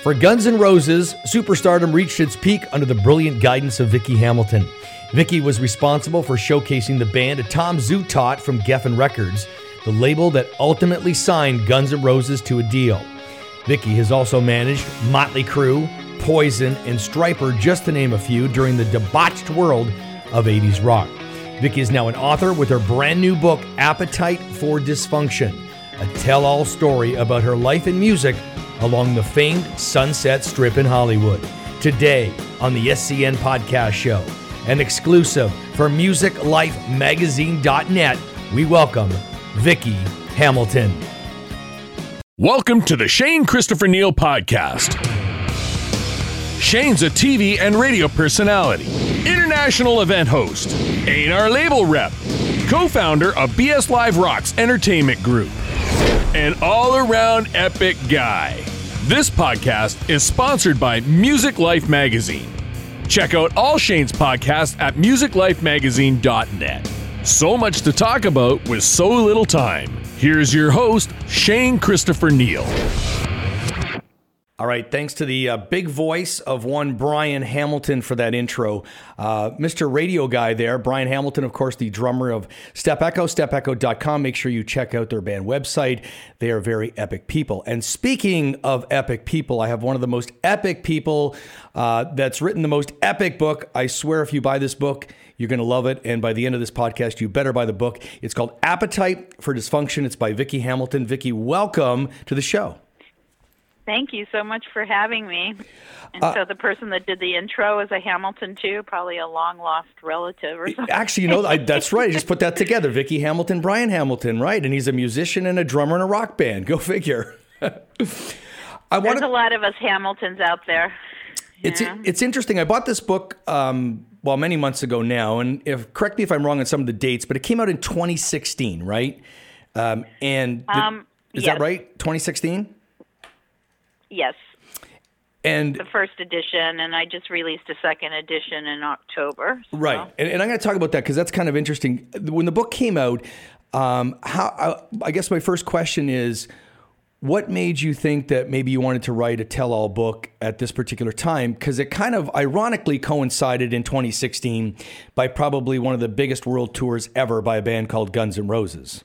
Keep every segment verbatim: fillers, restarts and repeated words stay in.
For Guns N' Roses, superstardom reached its peak under the brilliant guidance of Vicky Hamilton. Vicky was responsible for showcasing the band to Tom Zutaut from Geffen Records, the label that ultimately signed Guns N' Roses to a deal. Vicky has also managed Motley Crue, Poison, and Stryper, just to name a few, during the debauched world of eighties rock. Vicky is now an author with her brand new book, Appetite for Dysfunction, a tell-all story about her life and music along the famed Sunset Strip in Hollywood. Today on the S C N Podcast Show, an exclusive for music life magazine dot net, we welcome Vicky Hamilton. Welcome to the Shane Christopher Neal Podcast. Shane's a T V and radio personality, international event host, A and R label rep, co-founder of B S Live Rocks Entertainment Group, an all-around epic guy. This podcast is sponsored by Music Life Magazine. Check out all Shane's podcasts at music life magazine dot net. So much to talk about with so little time. Here's your host, Shane Christopher Neal. All right, thanks to the uh, big voice of one Brian Hamilton for that intro. Uh, Mister Radio Guy there, Brian Hamilton, of course, the drummer of Step Echo, step echo dot com. Make sure you check out their band website. They are very epic people. And speaking of epic people, I have one of the most epic people uh, that's written the most epic book. I swear if you buy this book, you're going to love it. And by the end of this podcast, you better buy the book. It's called Appetite for Dysfunction. It's by Vicky Hamilton. Vicky, welcome to the show. Thank you so much for having me. And uh, so the person that did the intro is a Hamilton, too, probably a long-lost relative or something. Actually, you know, I, that's right. I just put that together. Vicky Hamilton, Brian Hamilton, right? And he's a musician and a drummer in a rock band. Go figure. I There's wanna, a lot of us Hamiltons out there. It's yeah. it's interesting. I bought this book, um, well, many months ago now. And if correct me if I'm wrong on some of the dates, but it came out in twenty sixteen, right? Um, and the, um, is yes. that right? twenty sixteen? Yes. And the first edition, and I just released a second edition in October. So. Right, and, and I'm going to talk about that because that's kind of interesting. When the book came out, um, how I, I guess my first question is, what made you think that maybe you wanted to write a tell-all book at this particular time? Because it kind of ironically coincided in twenty sixteen by probably one of the biggest world tours ever by a band called Guns N' Roses.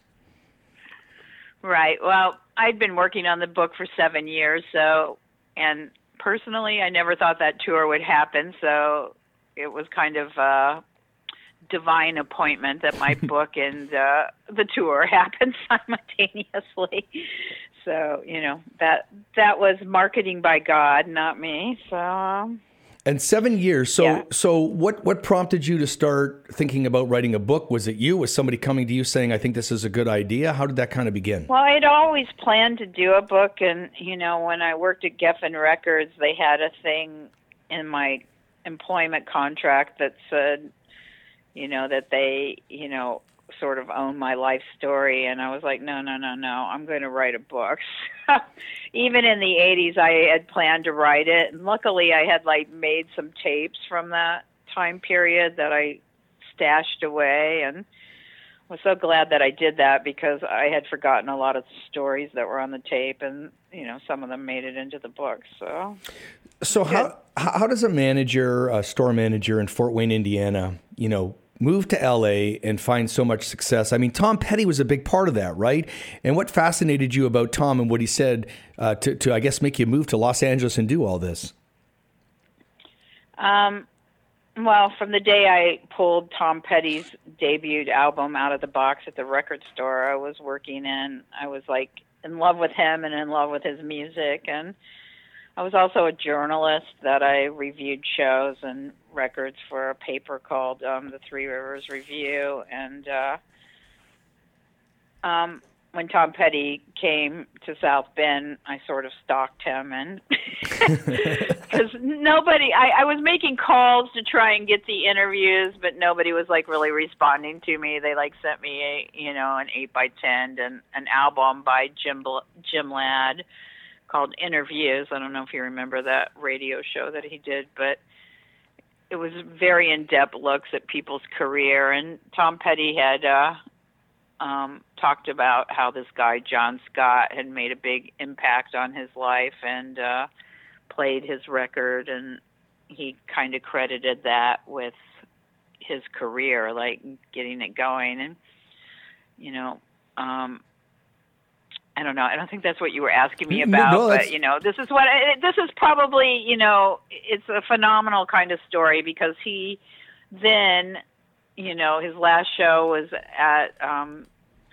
Right. Well, I'd been working on the book for seven years, so, and personally, I never thought that tour would happen, so it was kind of a divine appointment that my book and uh, the tour happened simultaneously. So, you know, that that was marketing by God, not me. So. Um, And seven years. So, yeah. so what, what prompted you to start thinking about writing a book? Was it you? Was somebody coming to you saying, I think this is a good idea? How did that kind of begin? Well, I'd always planned to do a book. And, you know, when I worked at Geffen Records, they had a thing in my employment contract that said, you know, that they, you know, sort of own my life story. And I was like, no, no, no, no, I'm going to write a book. Even in the eighties, I had planned to write it. And luckily, I had like made some tapes from that time period that I stashed away. And I was so glad that I did that because I had forgotten a lot of the stories that were on the tape. And, you know, some of them made it into the book. So, so how, how does a manager, a store manager in Fort Wayne, Indiana, you know, move to L A and find so much success? I mean, Tom Petty was a big part of that, right? And what fascinated you about Tom and what he said uh, to, to, I guess, make you move to Los Angeles and do all this? Um, well, from the day I pulled Tom Petty's debut album out of the box at the record store I was working in, I was like in love with him and in love with his music. And I was also a journalist that I reviewed shows and records for a paper called um, the Three Rivers Review. And uh, um, when Tom Petty came to South Bend, I sort of stalked him. And because nobody, I, I was making calls to try and get the interviews, but nobody was like really responding to me. They like sent me a, you know, an eight by ten and an album by Jim, Jim Ladd called Interviews. I don't know if you remember that radio show that he did, but it was very in-depth looks at people's career. And Tom Petty had uh, um, talked about how this guy, John Scott, had made a big impact on his life and uh, played his record, and he kind of credited that with his career, like getting it going. And, you know, um, I don't know. I don't think that's what you were asking me about, no, but, you know, this is what, this is probably, you know, it's a phenomenal kind of story, because he then, you know, his last show was at um,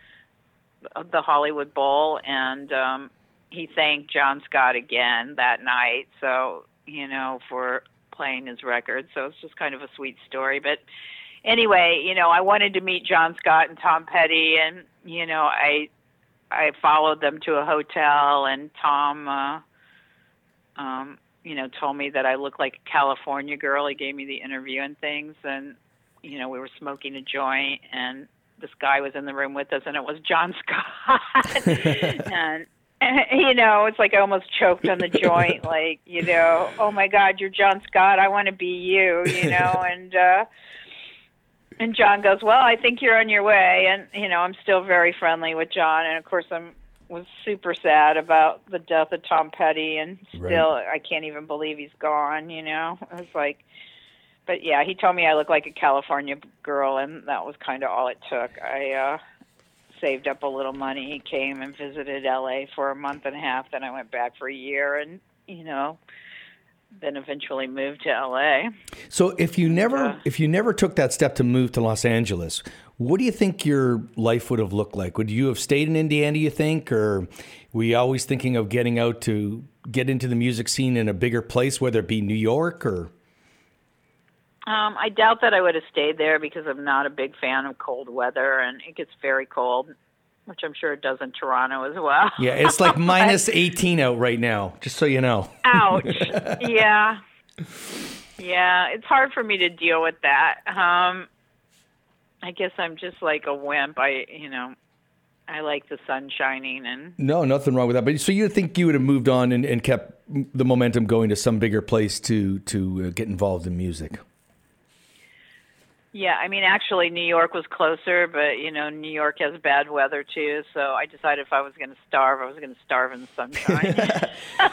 the Hollywood Bowl, and um, he thanked John Scott again that night. So, you know, for playing his record. So it's just kind of a sweet story. But anyway, you know, I wanted to meet John Scott and Tom Petty, and, you know, I I followed them to a hotel, and Tom, uh, um, you know, told me that I looked like a California girl. He gave me the interview and things, and, you know, we were smoking a joint, and this guy was in the room with us, and it was John Scott. and you know, it's like I almost choked on the joint, like, you know, oh my God, you're John Scott. I want to be you, you know, and, uh, and John goes, well, I think you're on your way. And, you know, I'm still very friendly with John. And of course I'm was super sad about the death of Tom Petty, and still, right. I can't even believe he's gone, you know, it was like, but yeah, he told me I look like a California girl, and that was kind of all it took. I, uh, saved up a little money. He came and visited L A for a month and a half. Then I went back for a year, and, you know, then eventually moved to L A. So if you never, uh, if you never took that step to move to Los Angeles, what do you think your life would have looked like? Would you have stayed in Indiana, do you think? Or were you always thinking of getting out to get into the music scene in a bigger place, whether it be New York or? Um, I doubt that I would have stayed there, because I'm not a big fan of cold weather, and it gets very cold, which I'm sure it does in Toronto as well. Yeah, it's like minus eighteen out right now, just so you know. Ouch. Yeah. Yeah, it's hard for me to deal with that. Um, I guess I'm just like a wimp. I, you know, I like the sun shining. and No, nothing wrong with that. But so you think you would have moved on and, and kept the momentum going to some bigger place to, to uh, get involved in music? Yeah, I mean, actually, New York was closer, but, you know, New York has bad weather, too, so I decided if I was going to starve, I was going to starve in the sunshine.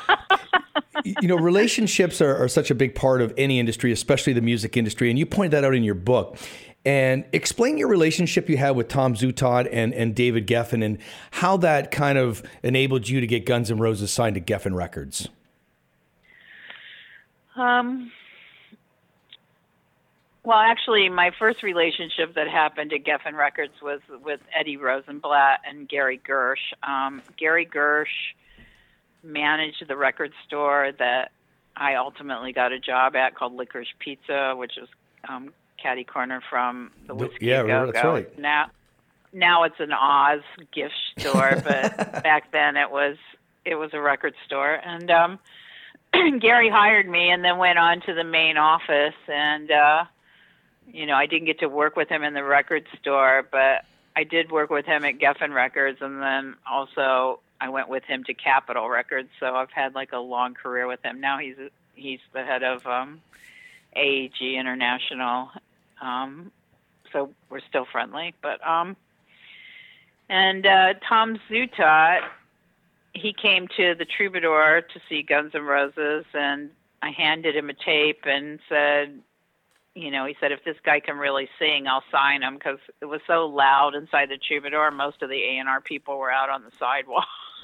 You know, relationships are, are such a big part of any industry, especially the music industry, and you pointed that out in your book. And explain your relationship you had with Tom Zutaut and, and David Geffen, and how that kind of enabled you to get Guns N' Roses signed to Geffen Records. Um... Well, actually, my first relationship that happened at Geffen Records was with Eddie Rosenblatt and Gary Gersh. Um, Gary Gersh managed the record store that I ultimately got a job at, called Licorice Pizza, which is um, catty corner from the Whiskey yeah, Go-Go. That's right. Now, now it's an Oz gift store, but back then it was it was a record store. And um, Gary hired me, and then went on to the main office, and uh, you know, I didn't get to work with him in the record store, but I did work with him at Geffen Records, and then also I went with him to Capitol Records. So I've had like a long career with him. Now he's he's the head of um, A E G International, um, so we're still friendly. But um, and uh, Tom Zutaut, he came to the Troubadour to see Guns N' Roses, and I handed him a tape and said, you know, he said, if this guy can really sing, I'll sign him, because it was so loud inside the Troubadour. Most of the A and R people were out on the sidewalk.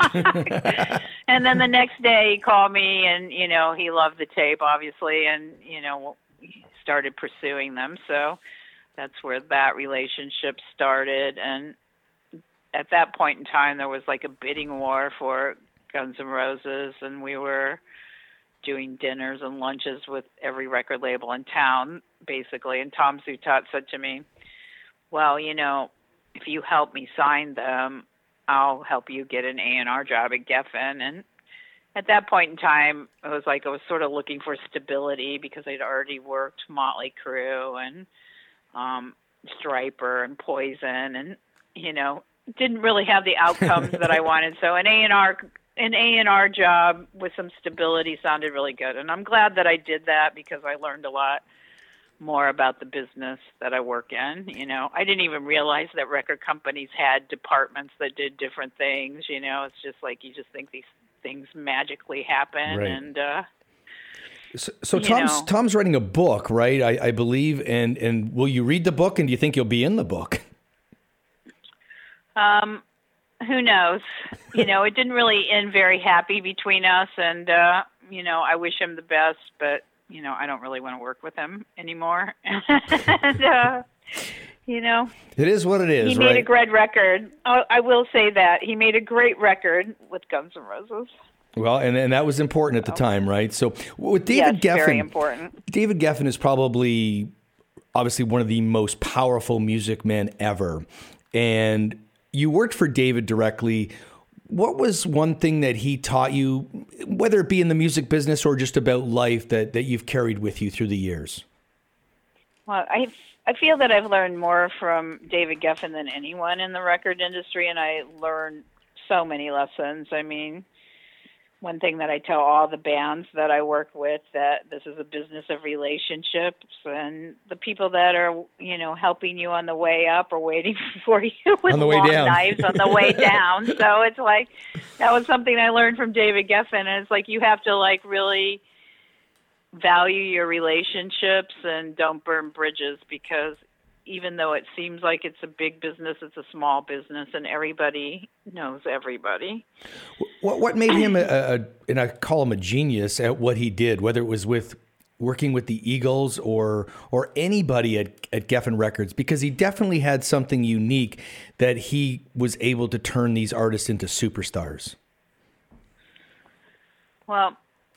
And then the next day he called me, and, you know, he loved the tape, obviously, and, you know, he started pursuing them. So that's where that relationship started. And at that point in time, there was like a bidding war for Guns N' Roses, and we were doing dinners and lunches with every record label in town, basically. And Tom Zutaut said to me, well, you know, if you help me sign them, I'll help you get an A and R job at Geffen. And at that point in time, it was like I was sort of looking for stability, because I'd already worked Motley Crue and um, Stryper and Poison, and, you know, didn't really have the outcomes that I wanted. So an A and R An A and R job with some stability sounded really good. And I'm glad that I did that, because I learned a lot more about the business that I work in. You know, I didn't even realize that record companies had departments that did different things. You know, it's just like you just think these things magically happen. Right. And uh, So, so you Tom's know. Tom's writing a book, right? I, I believe, and and will you read the book? And do you think you'll be in the book? Um, who knows? You know, it didn't really end very happy between us, and uh, you know, I wish him the best, but you know, I don't really want to work with him anymore. and, uh, you know, It is what it is, he made right? a great record. I, I will say that he made a great record with Guns N' Roses. Well, and, and that was important at the time, right? So with David yes, Geffen, very important. David Geffen is probably, obviously, one of the most powerful music men ever. And you worked for David directly. What was one thing that he taught you, whether it be in the music business or just about life, that, that you've carried with you through the years? Well, I I feel that I've learned more from David Geffen than anyone in the record industry, and I learned so many lessons. I mean, one thing that I tell all the bands that I work with, that this is a business of relationships, and the people that are, you know, helping you on the way up are waiting for you with on the way long down. knives on the way down. So it's like, that was something I learned from David Geffen, and it's like you have to like really value your relationships and don't burn bridges, because even though it seems like it's a big business, it's a small business, and everybody knows everybody. What what made him a, a and I call him a genius at what he did, whether it was with working with the Eagles or or anybody at, at Geffen Records, because he definitely had something unique that he was able to turn these artists into superstars. Well,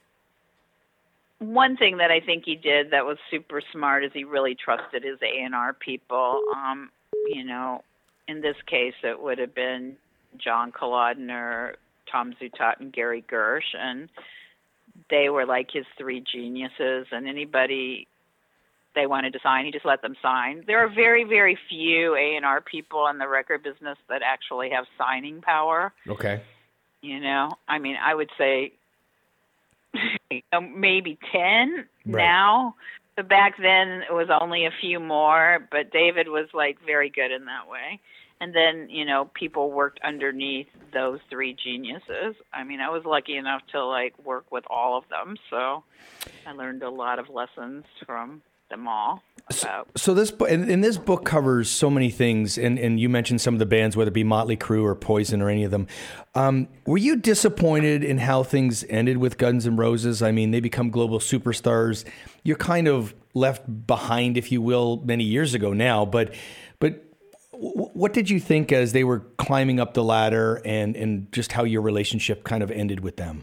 one thing that I think he did that was super smart is he really trusted his A and R people. Um, you know, in this case, it would have been John Kolodner, Tom Zutaut, and Gary Gersh, and they were like his three geniuses, and anybody they wanted to sign, he just let them sign. There are very, very few A and R people in the record business that actually have signing power. Okay. You know, I mean, I would say you know, maybe ten Right. now. But back then it was only a few more, but David was like very good in that way. And then, you know, people worked underneath those three geniuses. I mean, I was lucky enough to like work with all of them, so I learned a lot of lessons from them all. About. So this book, and, and this book covers so many things, and, and you mentioned some of the bands, whether it be Motley Crue or Poison or any of them. Um, were you disappointed in how things ended with Guns N' Roses? I mean, they become global superstars. You're kind of left behind, if you will, many years ago now. But but w- what did you think as they were climbing up the ladder, and, and just how your relationship kind of ended with them?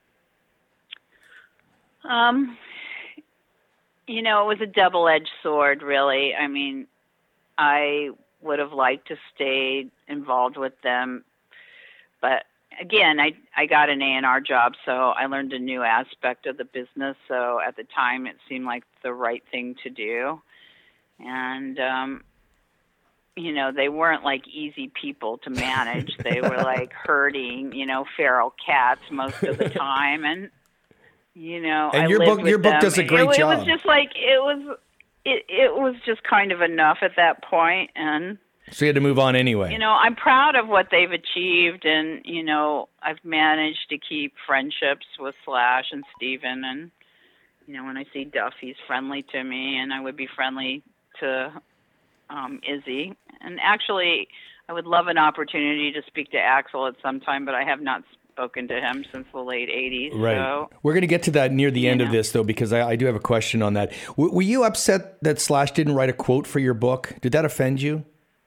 Um. You know, it was a double-edged sword, really. I mean, I would have liked to stay involved with them, but again, I I got an A and R job, so I learned a new aspect of the business. So at the time, it seemed like the right thing to do, and um, you know, they weren't like easy people to manage. They were like herding, you know, feral cats most of the time, and. You know, and I your lived book, with your book them. does a great it, job. It was just like it was. It it was just kind of enough at that point, and So you had to move on anyway. you know, I'm proud of what they've achieved, and you know, I've managed to keep friendships with Slash and Steven, and you know, when I see Duff, he's friendly to me, and I would be friendly to um, Izzy. And actually, I would love an opportunity to speak to Axl at some time, but I have not spoken to him since the late eighties. Right. So, We're going to get to that near the end of know. this, though, because I, I do have a question on that. W- were you upset that Slash didn't write a quote for your book? Did that offend you?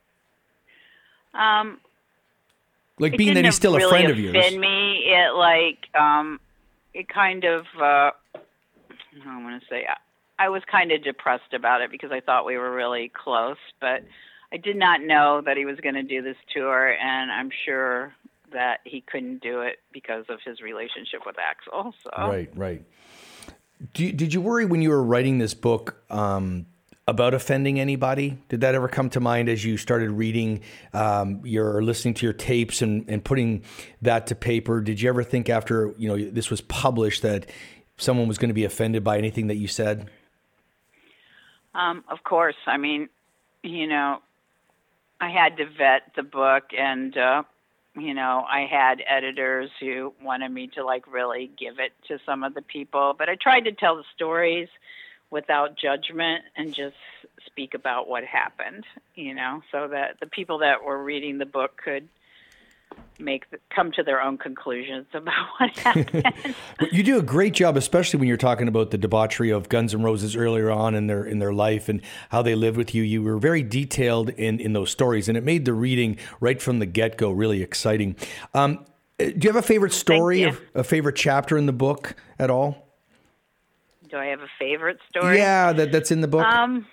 um, Like it being that didn't he's still really a friend of yours. offend me. It like um, it kind of. Uh, I want to say I, I was kind of depressed about it because I thought we were really close, but I did not know that he was going to do this tour, and I'm sure that he couldn't do it because of his relationship with Axl. So. Right, right. Do you, did you worry when you were writing this book um, about offending anybody? Did that ever come to mind as you started reading um, your or listening to your tapes and, and putting that to paper? Did you ever think after you know this was published that someone was going to be offended by anything that you said? Um, of course. I mean, you know, I had to vet the book, and uh, you know, I had editors who wanted me to like really give it to some of the people, but I tried to tell the stories without judgment and just speak about what happened, you know, so that the people that were reading the book could make the, come to their own conclusions about what happened. You do a great job, especially when you're talking about the debauchery of Guns N' Roses earlier on in their in their life and how they lived with you. You were very detailed in, in those stories, and it made the reading right from the get-go really exciting. Um, do you have a favorite story, or a favorite chapter in the book at all? Do I have a favorite story? Yeah, that, that's in the book. Um,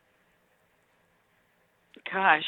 gosh,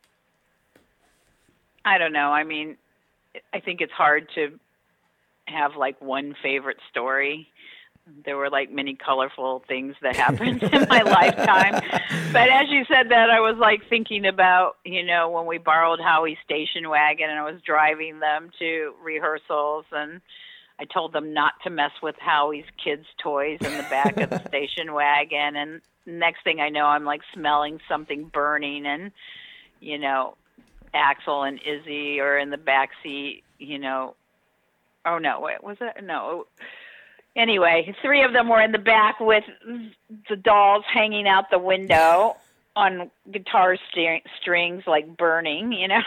I don't know. I mean, I think it's hard to have like one favorite story. There were like many colorful things that happened in my lifetime. But as you said that, I was like thinking about, you know, when we borrowed Howie's station wagon and I was driving them to rehearsals, and I told them not to mess with Howie's kids' toys in the back of the station wagon. And next thing I know, I'm like smelling something burning, and, you know, Axel and Izzy are in the back seat, you know. Oh, no, wait, was it? No. Anyway, three of them were in the back with the dolls hanging out the window on guitar st- strings, like burning, you know.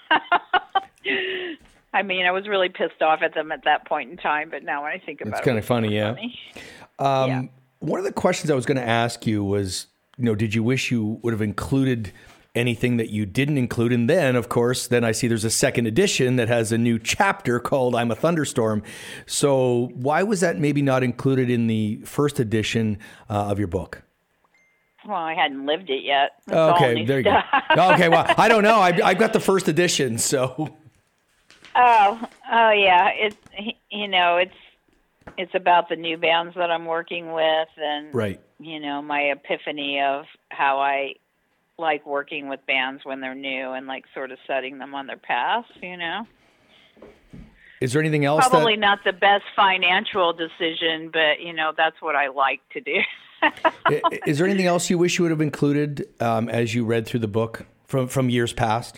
I mean, I was really pissed off at them at that point in time, but now when I think about it's it, it's kind of funny, yeah. funny. Um, yeah. One of the questions I was going to ask you was, you know, did you wish you would have included anything that you didn't include? And then, of course, then I see there's a second edition that has a new chapter called I'm a Thunderstorm. So why was that maybe not included in the first edition uh, of your book? Well, I hadn't lived it yet. It's okay, there you stuff. go. Okay, well, I don't know. I, I've got the first edition, so. Oh, oh yeah. It's, you know, it's, it's about the new bands that I'm working with, and, right. you know, my epiphany of how I like working with bands when they're new and like sort of setting them on their path, you know. Is there anything else? Probably that... not the best financial decision, but you know, that's what I like to do. Is there anything else you wish you would have included um, as you read through the book from, from years past?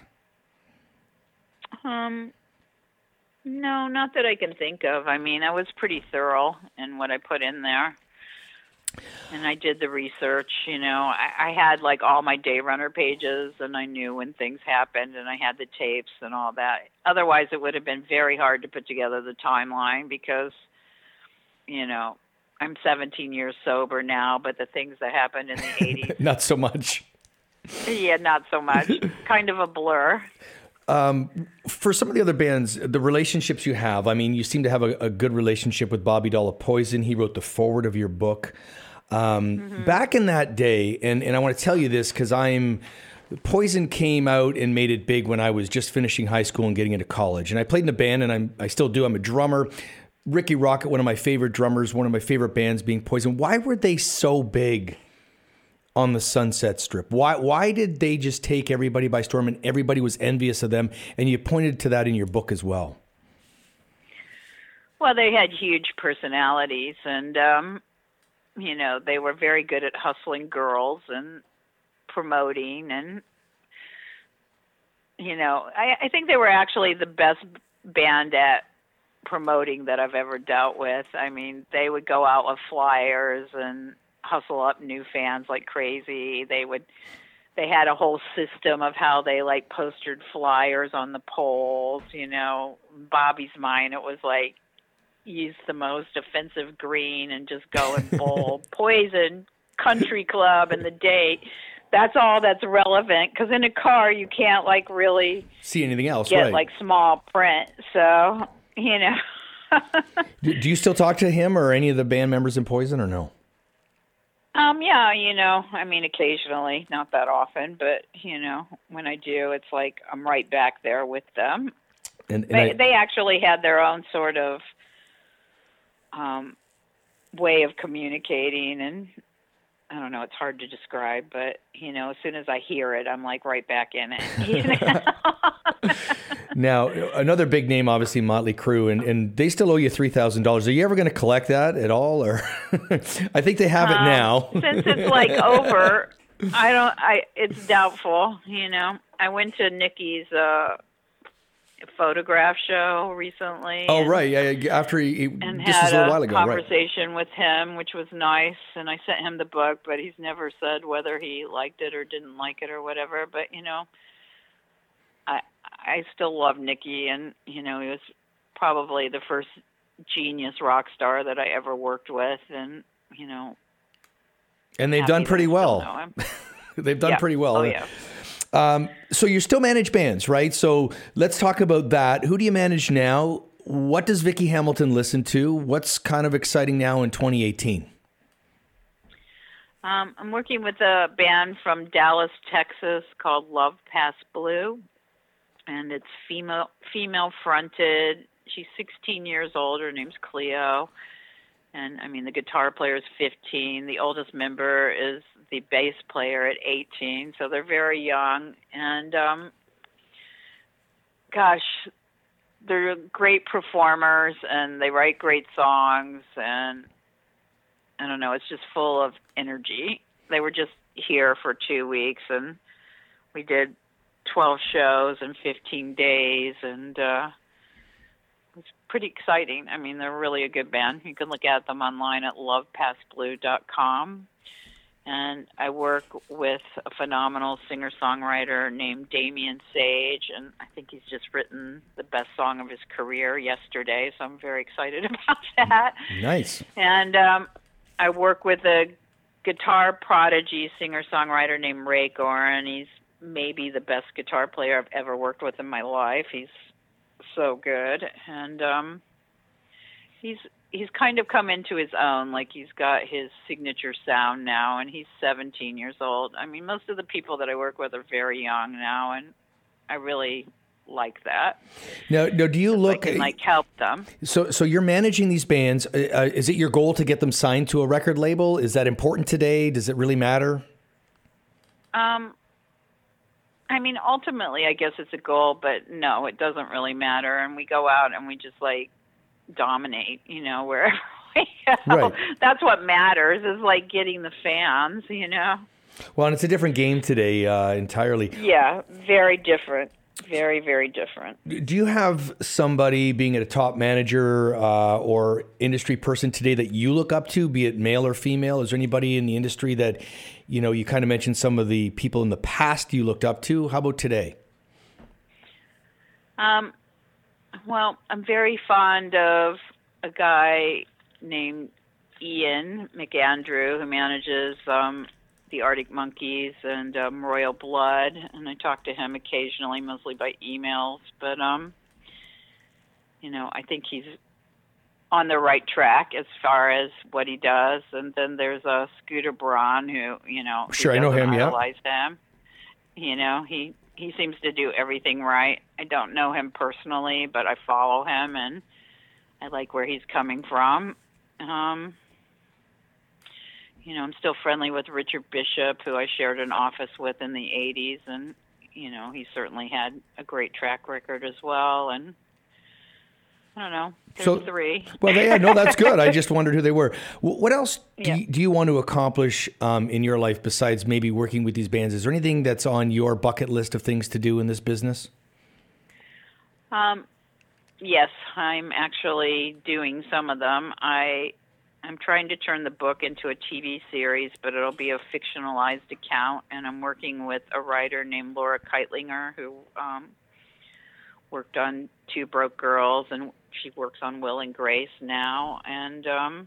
Um, no, not that I can think of. I mean, I was pretty thorough in what I put in there. And I did the research, you know. I, I had like all my day runner pages, and I knew when things happened, and I had the tapes and all that. Otherwise, it would have been very hard to put together the timeline because, you know, I'm seventeen years sober now, but the things that happened in the eighties. Not so much. Yeah, not so much. Kind of a blur. Um, for some of the other bands, the relationships you have, I mean, you seem to have a, a good relationship with Bobby Dall of Poison. He wrote the foreword of your book. Um, mm-hmm. Back in that day, and, and I want to tell you this because I'm, Poison came out and made it big when I was just finishing high school and getting into college. And I played in a band, and I'm, I still do. I'm a drummer. Ricky Rocket, one of my favorite drummers, one of my favorite bands being Poison. Why were they so big on the Sunset Strip? Why why did they just take everybody by storm and everybody was envious of them? And you pointed to that in your book as well. Well, they had huge personalities, and, um, you know, they were very good at hustling girls and promoting. And, you know, I, I think they were actually the best band at promoting that I've ever dealt with. I mean, they would go out with flyers and hustle up new fans like crazy. They would, they had a whole system of how they like posted flyers on the poles, you know. Bobby's mine, it was like, use the most offensive green and just go and bowl. Poison, country club, and the date. That's all that's relevant, because in a car you can't like really see anything else, get right? Like small print. So, you know. do, do you still talk to him or any of the band members in Poison, or no? Um, yeah, you know, I mean, occasionally, not that often, but, you know, when I do, it's like I'm right back there with them. And, and they, I, they actually had their own sort of um, way of communicating, and I don't know, it's hard to describe, but, you know, as soon as I hear it, I'm like right back in it. You know? Now, another big name, obviously, Motley Crue, and, and they still owe you three thousand dollars. Are you ever going to collect that at all? Or I think they have um, it now. Since it's like over, I don't, I, it's doubtful, you know. I went to Nikki's uh, Photograph show recently. Oh, and, right. Yeah, yeah. After he, he and this was had a little while ago, right? conversation with him, which was nice. And I sent him the book, but he's never said whether he liked it or didn't like it or whatever. But, you know, I I still love Nicky, and, you know, he was probably the first genius rock star that I ever worked with. And, you know. And they've happy done that pretty I still well. know him. They've done Yeah. pretty well. Oh, yeah. Um, so you still manage bands, right? So let's talk about that. Who do you manage now? What does Vicki Hamilton listen to? What's kind of exciting now in twenty eighteen? Um, I'm working with a band from Dallas, Texas called Love Past Blue, and it's female female fronted. She's sixteen years old. Her name's Cleo, and I mean the guitar player is fifteen. The oldest member is the bass player at eighteen, so they're very young. And um, gosh, they're great performers, and they write great songs, and I don't know, it's just full of energy. They were just here for two weeks, and we did twelve shows in fifteen days, and uh, it's pretty exciting. I mean, they're really a good band. You can look at them online at love past blue dot com. And I work with a phenomenal singer-songwriter named Damian Sage, and I think he's just written the best song of his career yesterday, so I'm very excited about that. Nice. And um, I work with a guitar prodigy singer-songwriter named Ray Gorin. He's maybe the best guitar player I've ever worked with in my life. He's so good. And um, he's he's kind of come into his own. Like, he's got his signature sound now, and he's seventeen years old. I mean, most of the people that I work with are very young now, and I really like that. Now, now do you look I can, like, help them. So, so you're managing these bands. Uh, is it your goal to get them signed to a record label? Is that important today? Does it really matter? Um, I mean, ultimately, I guess it's a goal, but no, it doesn't really matter. And we go out and we just, like, dominate, you know, wherever we go. Right. That's what matters, is, like, getting the fans, you know? Well, and it's a different game today uh, entirely. Yeah, very different. Very, very different. Do you have somebody, being a top manager uh, or industry person today, that you look up to, be it male or female? Is there anybody in the industry that, you know, you kind of mentioned some of the people in the past you looked up to? How about today? Um, well, I'm very fond of a guy named Ian McAndrew, who manages um, the Arctic Monkeys and um, Royal Blood, and I talk to him occasionally, mostly by emails. But um, you know, I think he's on the right track as far as what he does. And then there's a uh, Scooter Braun, who you know, sure, I know him. Yeah, idolize him. You know, he he seems to do everything right. I don't know him personally, but I follow him, and I like where he's coming from. Um, You know, I'm still friendly with Richard Bishop, who I shared an office with in the eighties, and, you know, he certainly had a great track record as well. And I don't know, there's so, three. Well, they, yeah, no, that's good. I just wondered who they were. What else do, Yeah. you, do you want to accomplish um, in your life besides maybe working with these bands? Is there anything that's on your bucket list of things to do in this business? Um, yes, I'm actually doing some of them. I I'm trying to turn the book into a T V series, but it'll be a fictionalized account, and I'm working with a writer named Laura Keitlinger, who um, worked on Two Broke Girls, and she works on Will and Grace now. And, um,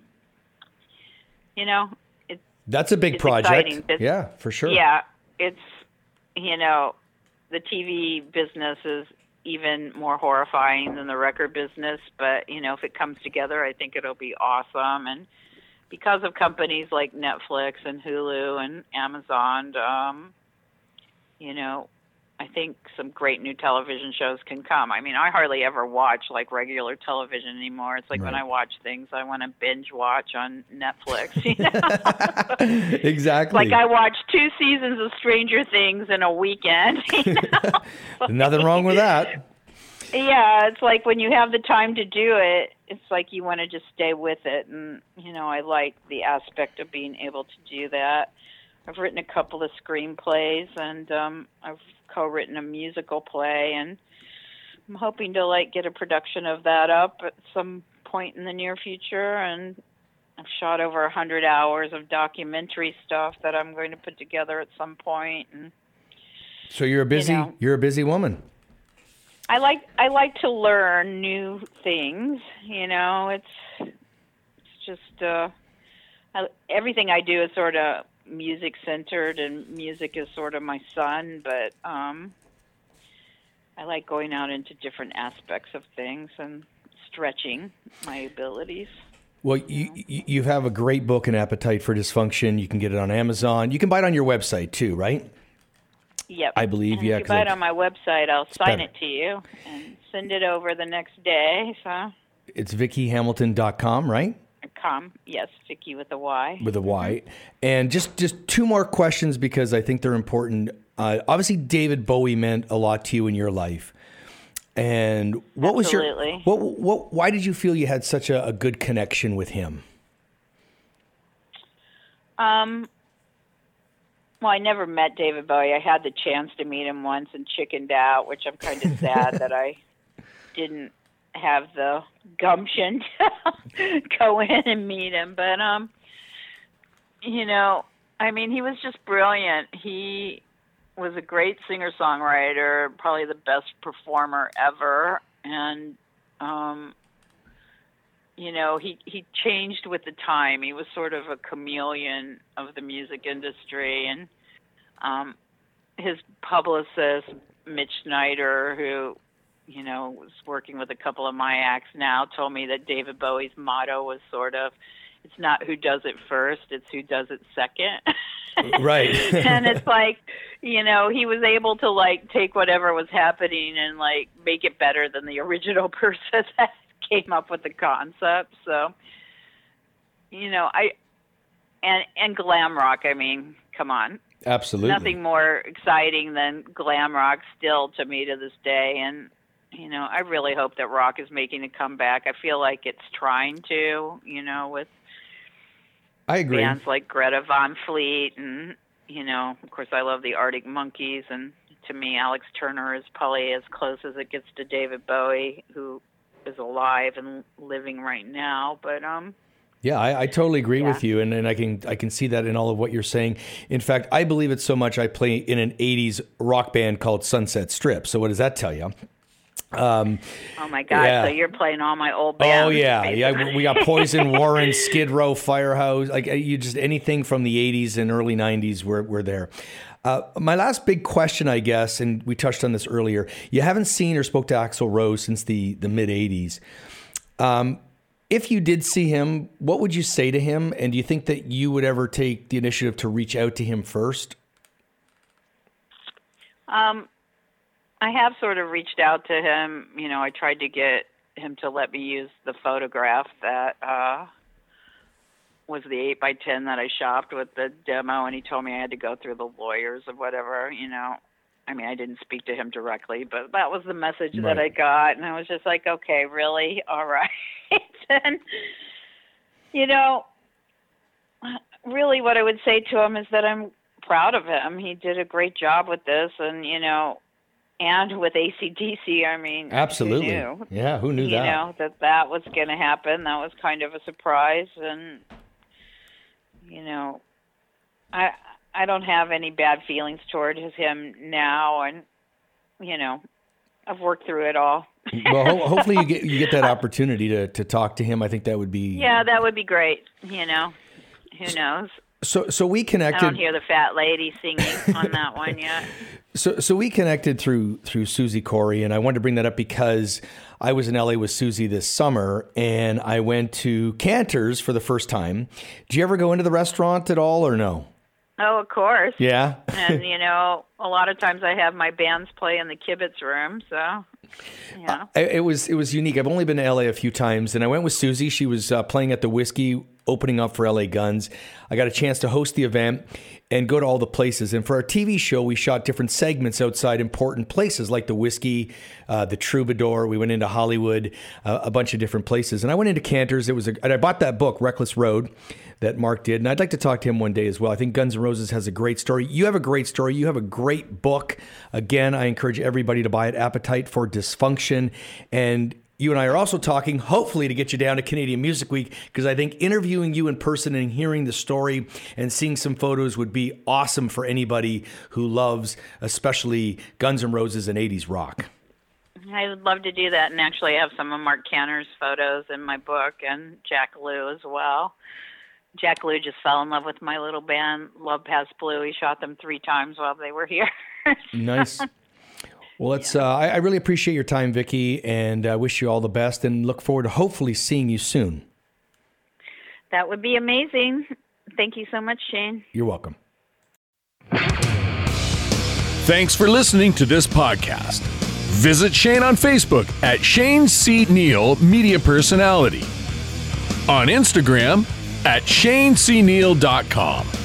you know, it's That's a big it's project. exciting. Yeah, for sure. Yeah, it's, you know, the T V business is even more horrifying than the record business, but you know, if it comes together, I think it'll be awesome. And because of companies like Netflix and Hulu and Amazon, um, you know, I think some great new television shows can come. I mean, I hardly ever watch like regular television anymore. It's like Right. when I watch things, I want to binge watch on Netflix. You know? Exactly. Like I watched two seasons of Stranger Things in a weekend. You know? Nothing wrong with that. Yeah, it's like when you have the time to do it, it's like you want to just stay with it. And, you know, I like the aspect of being able to do that. I've written a couple of screenplays, and um, I've co-written a musical play, and I'm hoping to like get a production of that up at some point in the near future, and I've shot over a hundred hours of documentary stuff that I'm going to put together at some point. And so you're a busy, you know, you're a busy woman. I like I like to learn new things. You know, it's it's just uh, I, everything I do is sort of music centered, and music is sort of my son. But um, I like going out into different aspects of things and stretching my abilities. Well, you you have a great book, An Appetite for Dysfunction. You can get it on Amazon. You can buy it on your website too, right? Yep. I believe, and yeah. If you buy it I, on my website, I'll sign better. it to you and send it over the next day. So it's Vicki Hamilton dot com, right? Com, yes, Vicki with a Y. With a Y. And just, just two more questions because I think they're important. Uh, obviously, David Bowie meant a lot to you in your life. And what Absolutely. was your what what why did you feel you had such a, a good connection with him? Um well, I never met David Bowie. I had the chance to meet him once and chickened out, which I'm kind of sad that I didn't have the gumption to go in and meet him. But um you know, I mean, he was just brilliant. He was a great singer-songwriter, probably the best performer ever. And, um, you know, he, he changed with the time. He was sort of a chameleon of the music industry. And um, his publicist, Mitch Snyder, who, you know, was working with a couple of my acts now, told me that David Bowie's motto was sort of, it's not who does it first, it's who does it second. Right. And it's like, you know, he was able to like take whatever was happening and like make it better than the original person that came up with the concept. So, you know, I and and glam rock, I mean, come on. Absolutely. Nothing more exciting than glam rock still to me to this day. And you know, I really hope that rock is making a comeback. I feel like it's trying to, you know, with I agree. bands like Greta Van Fleet, and you know, of course, I love the Arctic Monkeys, and to me, Alex Turner is probably as close as it gets to David Bowie, who is alive and living right now. But um, yeah, I, I totally agree yeah. with you, and, and I can I can see that in all of what you're saying. In fact, I believe it so much. I play in an eighties rock band called Sunset Strip. So what does that tell you? Um, oh my God! yeah. So you're playing all my old bands. Oh yeah, basically. yeah. We got Poison, Warren, Skid Row, Firehouse. Like you, just anything from the eighties and early nineties. We're we're there. Uh, my last big question, I guess, and we touched on this earlier. You haven't seen or spoke to Axl Rose since the the mid eighties. Um, if you did see him, what would you say to him? And do you think that you would ever take the initiative to reach out to him first? Um. I have sort of reached out to him. You know, I tried to get him to let me use the photograph that uh, was the eight by ten that I shopped with the demo, and he told me I had to go through the lawyers or whatever, you know. I mean, I didn't speak to him directly, but that was the message Right. that I got, and I was just like, okay, really? All right. And, you know, really what I would say to him is that I'm proud of him. He did a great job with this, and, you know, and with A C D C, I mean, Absolutely. who knew? Yeah, who knew you that? You know, that that was going to happen. That was kind of a surprise. And, you know, I I don't have any bad feelings toward him now. And, you know, I've worked through it all. Well, ho- hopefully you get you get that opportunity to, to talk to him. I think that would be... Yeah, that would be great. You know, who knows? So so we I connected... don't hear the fat lady singing on that one yet. So so we connected through through Susie Corey, and I wanted to bring that up because I was in L A with Susie this summer, and I went to Cantor's for the first time. Did you ever go into the restaurant at all, or no? Oh, of course. Yeah. And, you know, a lot of times I have my bands play in the kibitz room, so, yeah. It, it was it was unique. I've only been to L A a few times, and I went with Susie. She was uh, playing at the Whiskey, opening up for L A Guns. I got a chance to host the event and go to all the places. And for our T V show, we shot different segments outside important places like the Whiskey, uh, the Troubadour. We went into Hollywood, uh, a bunch of different places. And I went into Cantor's. It was a, and I bought that book, Reckless Road, that Mark did. And I'd like to talk to him one day as well. I think Guns N' Roses has a great story. You have a great story. You have a great book. Again, I encourage everybody to buy it, Appetite for Dysfunction. And you and I are also talking, hopefully, to get you down to Canadian Music Week, because I think interviewing you in person and hearing the story and seeing some photos would be awesome for anybody who loves, especially Guns N' Roses and eighties rock. I would love to do that, and actually I have some of Mark Canner's photos in my book, and Jack Lew as well. Jack Lew just fell in love with my little band, Love Past Blue. He shot them three times while they were here. Nice. Well, it's, yeah. uh, I, I really appreciate your time, Vicki, and I uh, wish you all the best and look forward to hopefully seeing you soon. That would be amazing. Thank you so much, Shane. You're welcome. Thanks for listening to this podcast. Visit Shane on Facebook at Shane C. Neal Media Personality. On Instagram at shane c neal dot com.